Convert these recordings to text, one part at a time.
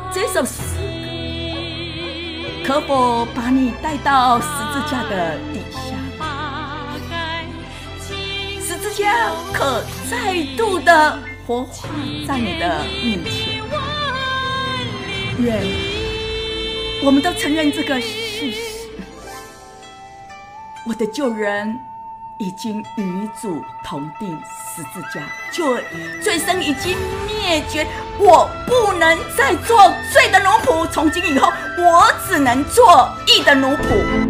这首诗可否把你带到十字架的底下？十字架可再度的活化在你的面前。愿我们都承认这个事实，我的救人已经与主同定十字架，罪身已经灭绝，我不能再做罪的奴仆，从今以后我只能做义的奴仆。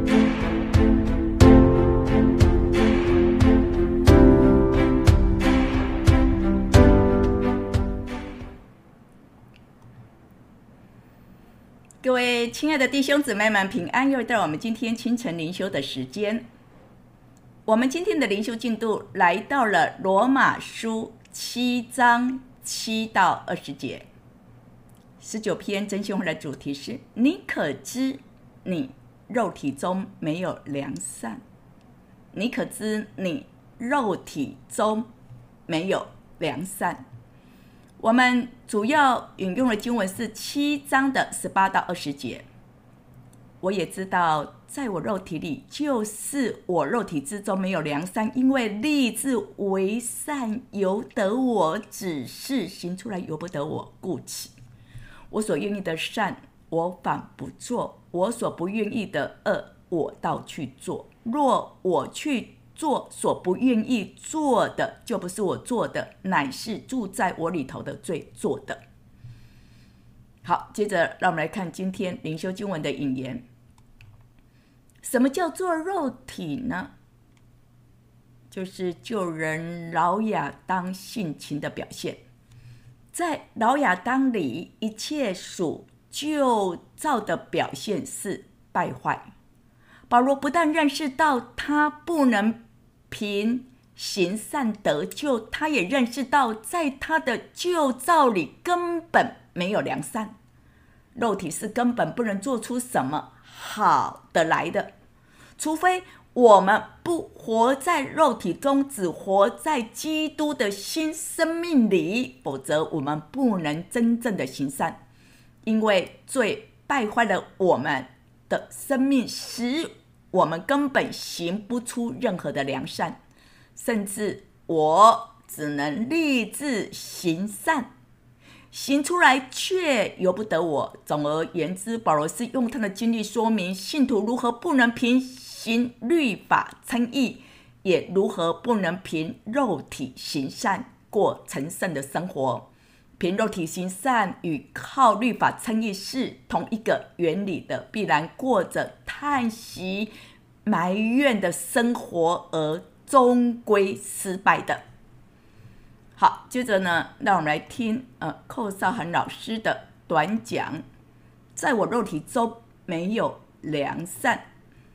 各位亲爱的弟兄姊妹们平安，又到我们今天清晨灵修的时间。我们今天的灵修进度来到了罗马书7章7到20节。19篇真心话的主题是：你可知你肉体中没有良善？你可知你肉体中没有良善？我们主要引用的经文是7章的18到20节。我也知道在我肉体里，就是我肉体之中没有良善，因为立志为善由得我，只是行出来由不得我。故此我所愿意的善我反不做，我所不愿意的恶我倒去做。若我去做所不愿意做的，就不是我做的，乃是住在我里头的罪做的。好，接着让我们来看今天灵修经文的引言。什么叫做肉体呢？就是旧人老亚当性情的表现。在老亚当里，一切属旧造的表现是败坏。保罗不但认识到他不能凭行善得救，他也认识到在他的旧造里根本没有良善，肉体是根本不能做出什么好的来的，除非我们不活在肉体中，只活在基督的新生命里，否则我们不能真正的行善，因为罪败坏了我们的生命，使我们根本行不出任何的良善，甚至我只能立志行善，行出来却由不得我。总而言之，保罗是用他的经历说明信徒如何不能凭行律法称义，也如何不能凭肉体行善过成圣的生活。凭肉体行善与靠律法称义是同一个原理的，必然过着叹息埋怨的生活，而终归失败的。好，接着呢，让我们来听寇绍恒老师的短讲，在我肉体中没有良善。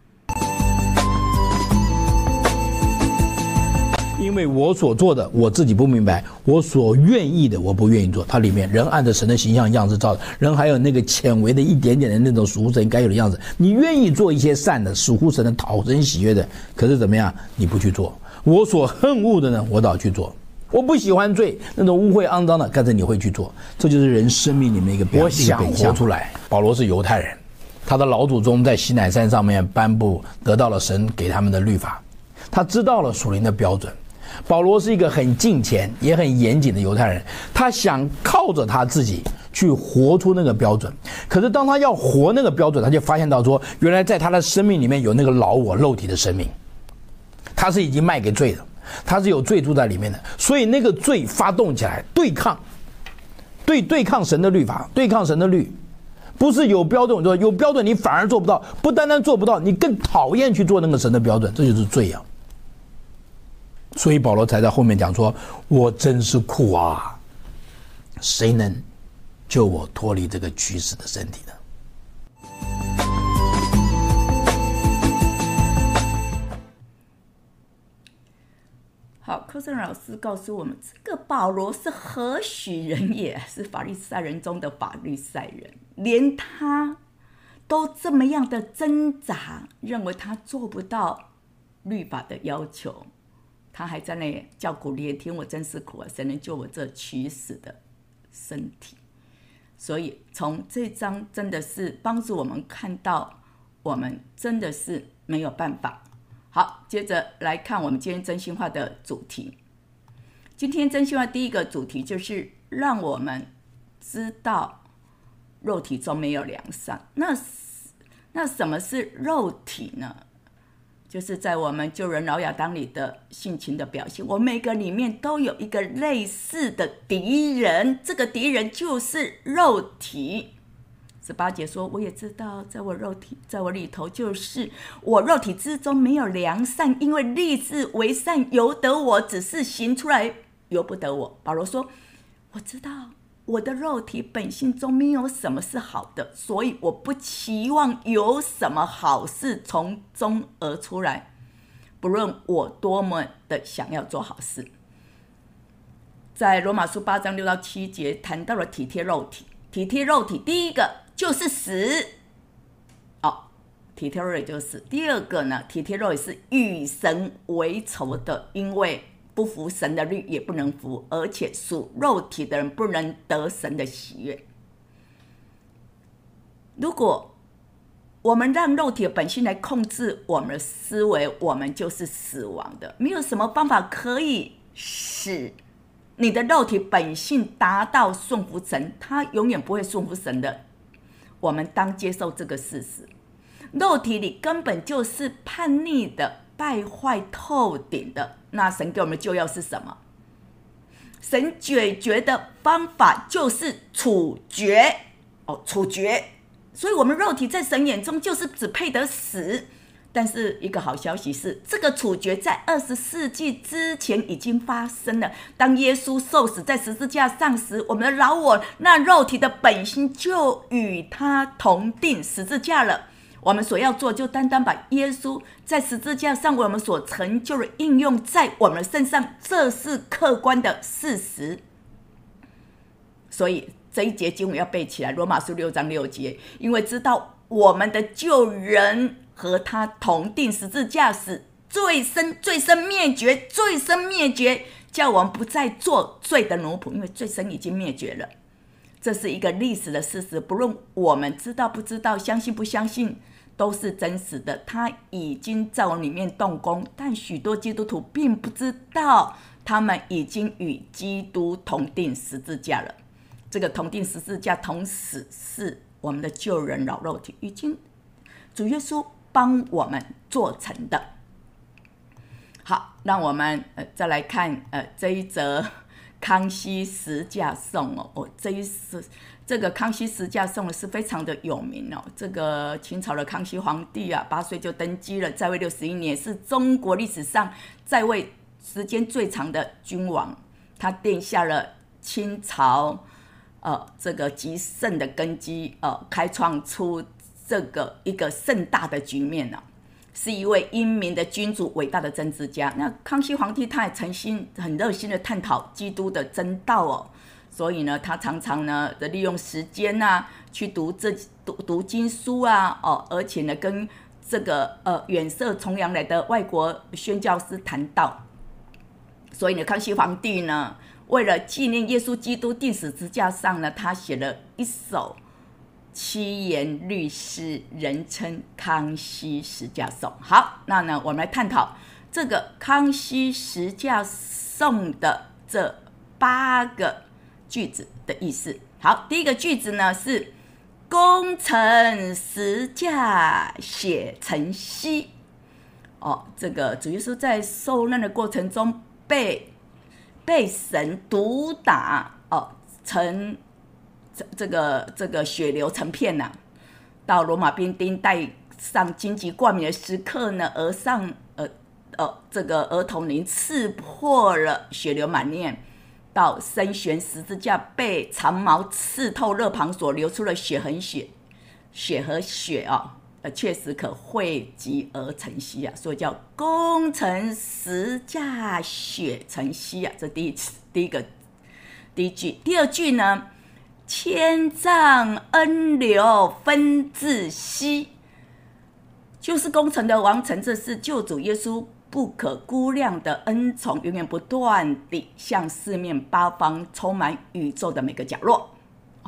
因为我所做的我自己不明白，我所愿意的我不愿意做。它里面人按着神的形象样子造的，人还有那个浅微的一点点的那种属乎神该有的样子。你愿意做一些善的，属乎神的，讨神喜悦的，可是怎么样？你不去做。我所恨恶的呢，我倒去做。我不喜欢罪，那种污秽肮脏的，但是你会去做。这就是人生命里面一个表现。我想活出来。保罗是犹太人，他的老祖宗在西乃山上面颁布，得到了神给他们的律法，他知道了属灵的标准。保罗是一个很敬虔也很严谨的犹太人，他想靠着他自己去活出那个标准。可是当他要活那个标准，他就发现到说，原来在他的生命里面有那个老我肉体的生命，他是已经卖给罪的，他是有罪住在里面的，所以那个罪发动起来对抗神的律法，对抗神的律。不是有标准，有标准你反而做不到，不单单做不到，你更讨厌去做那个神的标准，这就是罪啊。所以保罗才在后面讲说，我真是苦啊，谁能救我脱离这个屈死的身体呢？ 好，寇圣老师告诉我们，这个保罗是何许人也？是法利赛人中的法利赛人，连他都这么样的挣扎，认为他做不到律法的要求，他还在那叫苦连天，我真是苦啊！谁能救我这屈死的身体？ 所以从这章真的是帮助我们看到我们真的是没有办法。好，接着来看我们今天真心话的主题。今天真心话第一个主题就是让我们知道肉体中没有良善。那什么是肉体呢？就是在我们旧人老亚当里的性情的表现，我们每个里面都有一个类似的敌人，这个敌人就是肉体。18节说，我也知道在我里头，就是我肉体之中没有良善，因为立志为善由得我，只是行出来由不得我。保罗说，我知道我的肉体本性中没有什么是好的，所以我不期望有什么好事从中而出来，不论我多么的想要做好事。在罗马书8章6到7节谈到了体贴肉体。体贴肉体第一个就是死，体贴肉体就是死。第二个呢，体贴肉体是与神为仇的，因为不服神的律也不能服，而且属肉体的人不能得神的喜悦。如果我们让肉体的本性来控制我们的思维，我们就是死亡的。没有什么方法可以使你的肉体本性达到顺服神，它永远不会顺服神的。我们当接受这个事实，肉体里根本就是叛逆的，败坏透顶的。那神给我们的救药是什么？神解决的方法就是处决，处决。所以我们肉体在神眼中就是只配得死。但是一个好消息是，这个处决在20世纪之前已经发生了。当耶稣受死在十字架上时，我们的老我那肉体的本性就与他同定十字架了。我们所要做就单单把耶稣在十字架上为我们所成就的应用在我们身上，这是客观的事实。所以这一节经文要背起来，罗马书6章6节，因为知道我们的旧人和他同定十字架时，罪身灭绝，叫我们不再做罪的奴仆，因为罪身已经灭绝了。这是一个历史的事实，不论我们知道不知道，相信不相信，都是真实的。他已经在我里面动工，但许多基督徒并不知道，他们已经与基督同定十字架了。这个同定十字架同死是我们的旧人老肉体，已经主耶稣帮我们做成的。好，让我们再来看这一则康熙十架颂这个康熙十架颂是非常的有名哦。这个清朝的康熙皇帝8岁就登基了，在位61年，是中国历史上在位时间最长的君王。他奠下了清朝这个极盛的根基，开创出这个一个盛大的局面是一位英明的君主，伟大的政治家。那康熙皇帝他也诚心很热心的探讨基督的真道所以呢，他常常呢利用时间去读经书而且呢跟这个远涉重洋来的外国宣教师谈道。所以呢，康熙皇帝呢，为了纪念耶稣基督钉死十字架上呢，他写了一首7言律诗，人称康熙十架颂。好，那呢，我们来探讨这个康熙十架颂的这8个句子的意思。好，第一个句子呢是功成十架血成溪。这个主耶稣在受难的过程中被神毒打成这个血流成片到罗马兵丁戴上荆棘冠冕的时刻呢，这个额头鳞刺破了，血流满面，到身悬十字架被长矛刺透肋旁所流出的血和血确实可汇集而成溪所以叫功成十架血成溪这第一句。第二句呢，千丈恩流分至溪，就是功成的完成，这是救主耶稣不可估量的恩宠，源源不断地向四面八方充满宇宙的每个角落。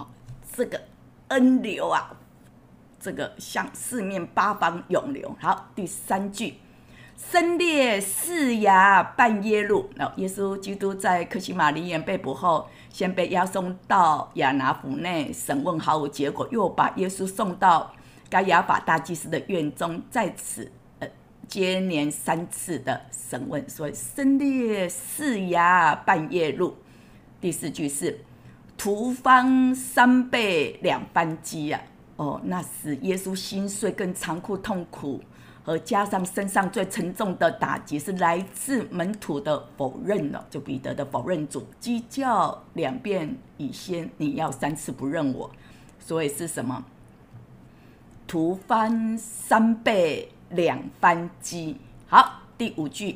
这个恩流啊，这个向四面八方涌流。好，第3句，身列4衙半夜路。耶稣基督在客西马尼园被捕后，先被押送到亚拿府内审问，毫无结果，又把耶稣送到该亚法大祭司的院中，在此接连3次的审问。所以身列4衙半夜路。第4句是屠方3倍2番击啊！那使耶稣心碎更残酷痛苦，和加上身上最沉重的打击是来自门徒的否认了，就彼得的否认主，鸡叫2遍以先，你要3次不认我。所以是什么？屠方3倍2番击。好，第5句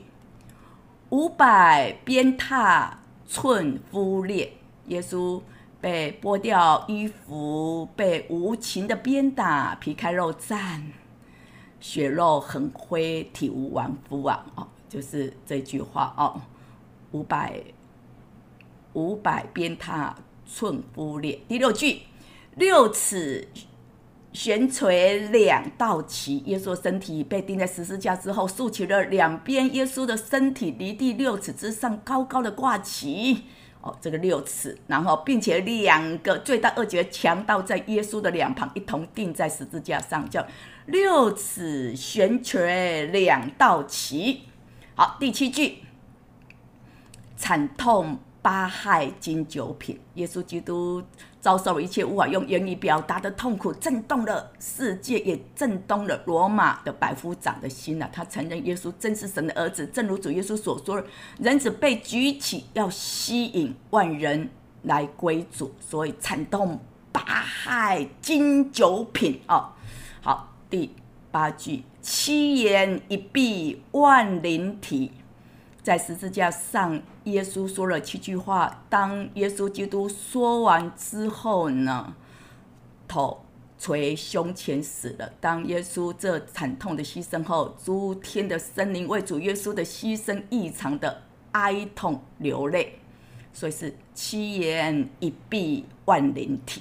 ，500鞭挞寸夫裂。耶稣被剥掉衣服，被无情的鞭打，皮开肉绽，血肉横挥，体无完肤啊！就是这句话哦。500鞭挞寸夫裂。第6句，6尺悬垂2道旗。耶稣的身体被钉在十字架之后，竖起了2边耶稣的身体离地6尺之上，高高的挂旗。这个6尺，然后并且2个罪大恶极的强盗在耶稣的2旁一同钉在十字架上，叫6尺悬垂2道旗。好，第7句，惨痛8害经9品。耶稣基督遭受了一切无法用言语表达的痛苦，震动了世界，也震动了罗马的百夫长的心啊！他承认耶稣真是神的儿子，正如主耶稣所说的，人子被举起，要吸引万人来归主，所以惨痛8害经9品哦。好，第8句，7言1闭万灵体。在十字架上，耶稣说了7句话。当耶稣基督说完之后呢，头垂胸前死了。当耶稣这惨痛的牺牲后，诸天的生灵为主耶稣的牺牲异常的哀痛流泪。所以是7言1闭万灵体。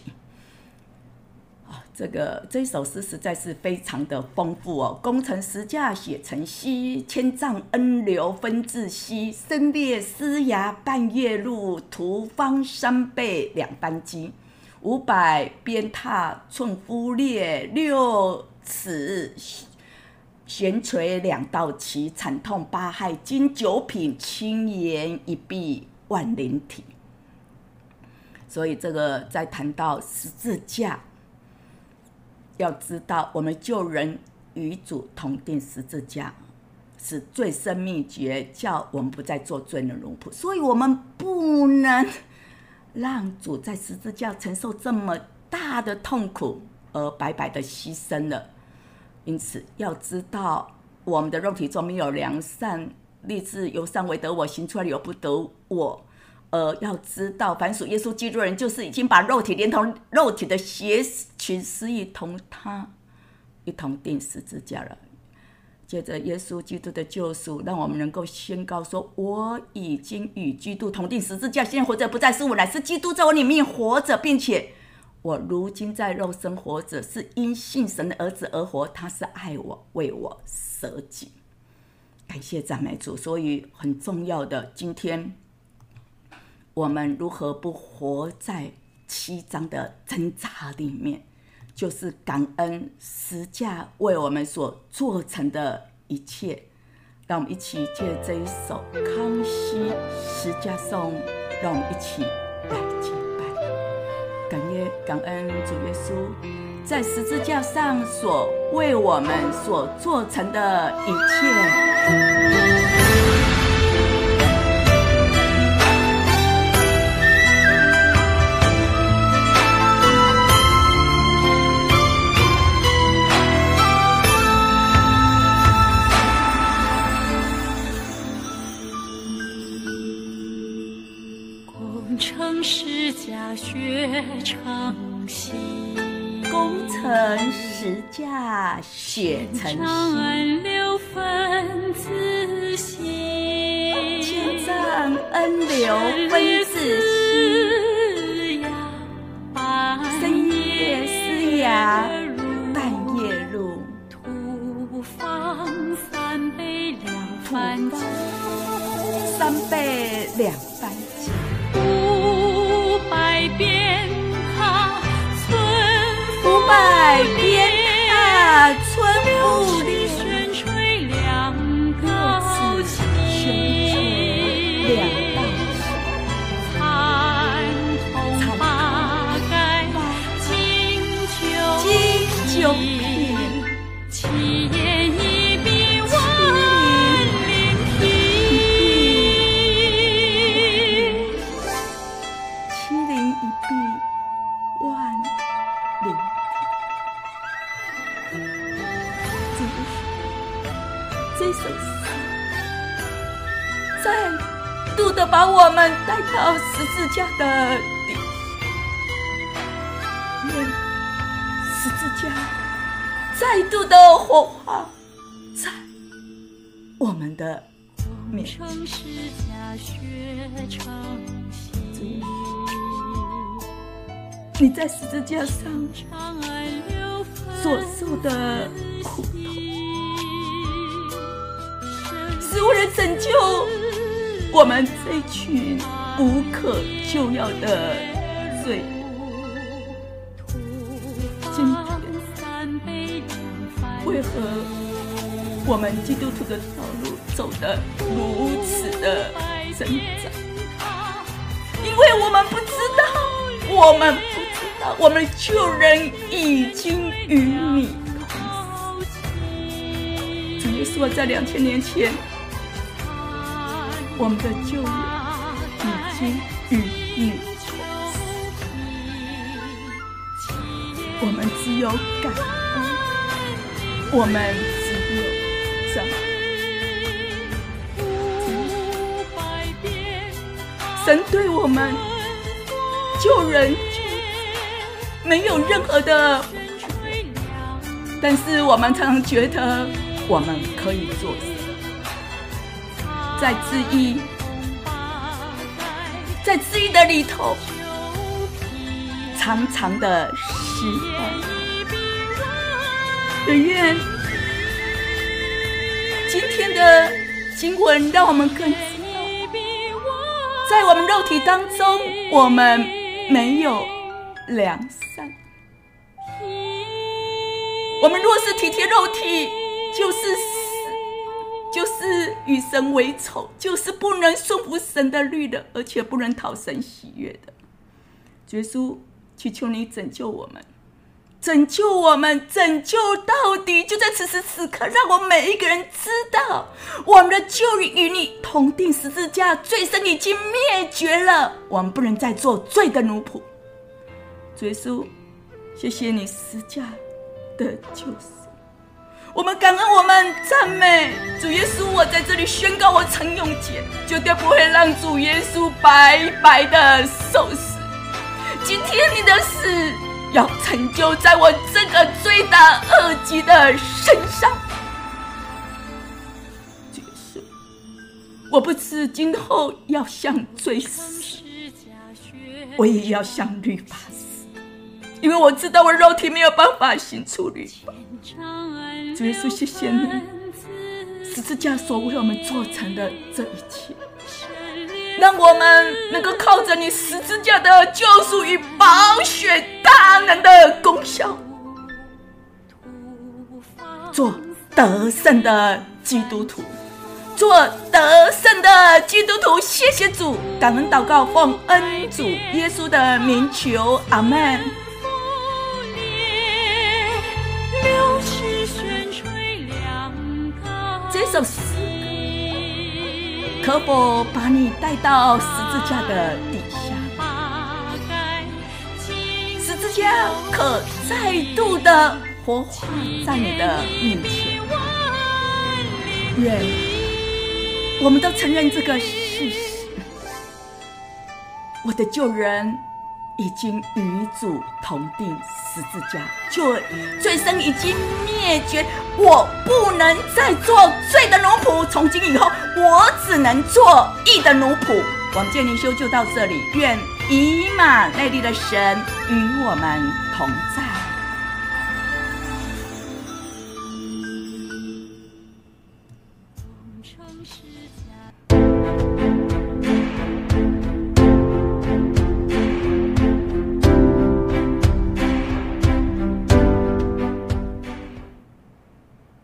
这一首诗实在是非常的丰富哦。功成十架血成溪，千丈恩流分自西。身列4衙半夜路，屠方3倍2番击。500鞭挞寸夫裂，6尺悬垂2道旗。惨痛8害经9品，7言1闭万灵体。所以这个在谈到十字架，要知道我们救人与主同定十字架是最深秘诀，叫我们不再做罪人奴仆。所以我们不能让主在十字架承受这么大的痛苦而白白的牺牲了。因此要知道我们的肉体中没有良善，立志由善为得我，行出来由不得我。要知道凡属耶稣基督的人，就是已经把肉体连同肉体的邪情私欲同他一同钉十字架了。接着耶稣基督的救赎，让我们能够宣告说，我已经与基督同钉十字架，现在活着不再是我，乃是基督在我里面活着，并且我如今在肉身活着，是因信神的儿子而活，他是爱我，为我舍己。感谢赞美主。所以很重要的，今天我们如何不活在7章的挣扎里面，就是感恩十架为我们所做成的一切。让我们一起借这一首康熙十架颂，让我们一起来敬拜，感恩主耶稣在十字架上所为我们所做成的一切。 血成溪， 功成十架血成溪， 恩流分自西， 千丈恩流分自西。深家半夜路， 土方三杯两番酒， 三杯两番酒。 五百遍踏村五百遍踏村妇里， 悬垂两道旗， 两道残红八盖金九品，七言一笔万灵题， 七灵一臂万灵体。这首诗再度的把我们带到十字架的底下，愿十字架再度的火化在我们的面前。 城市家学成习， 你在十字架上长安流所受的苦痛，是为了拯救我们这群无可救药的罪人。今天为何我们基督徒的道路走得如此的挣扎？因为我们不知道，我们的救人已经与你同死。主耶稣在2000年前，我们的救人已经与你同死。我们只有感恩，我们只有赞美。神对我们救人没有任何的付出，但是我们常常觉得我们可以做什么？在质疑的里头，常常的失败。也愿今天的经文让我们更知道，在我们肉体当中，我们没有良善。我们若是体贴肉体，就是死，就是与神为仇，就是不能顺服神的律的，而且不能讨神喜悦的。耶稣，祈求你拯救我们，拯救我们，拯救到底。就在此时此刻，让我们每一个人知道，我们的救与你同定十字架，罪身已经灭绝了，我们不能再做罪的奴仆。耶稣，谢谢你十架的救赎，我们感恩，我们赞美主耶稣。我在这里宣告，我陈永杰绝对不会让主耶稣白白的受死。今天你的死要成就在我这个罪大恶极的身上。主耶稣，我不知今后要向罪死，我也要向律法死，因为我知道我肉体没有办法行出律法。主耶稣，谢谢你十字架所为我们做成的这一切，让我们能够靠着你十字架的救赎与宝血大能的功效，做得胜的基督徒，做得胜的基督徒。谢谢主，感恩祷告，奉恩主耶稣的名求，阿们。这首诗可否把你带到十字架的底下？十字架可再度的活化在你的面前。愿我们都承认这个事实，我的救人已经与主同定十字架，罪身已经灭绝，我不能再做罪的奴仆，从今以后我只能做义的奴仆。我们今天灵修就到这里，愿以马内利的神与我们同在。 是家。